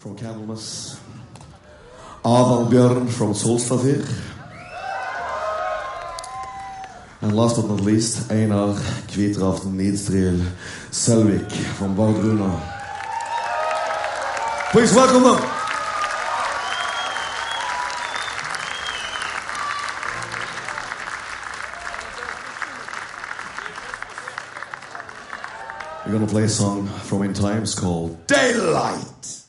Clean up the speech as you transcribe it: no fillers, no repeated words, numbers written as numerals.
from Candlemas, Aval Bjørn from Solstafir, and last but not least, Einar Kvitraften Nidstril Selvik from Vardruna. Please welcome them. We're gonna play a song from In Times called Daylight.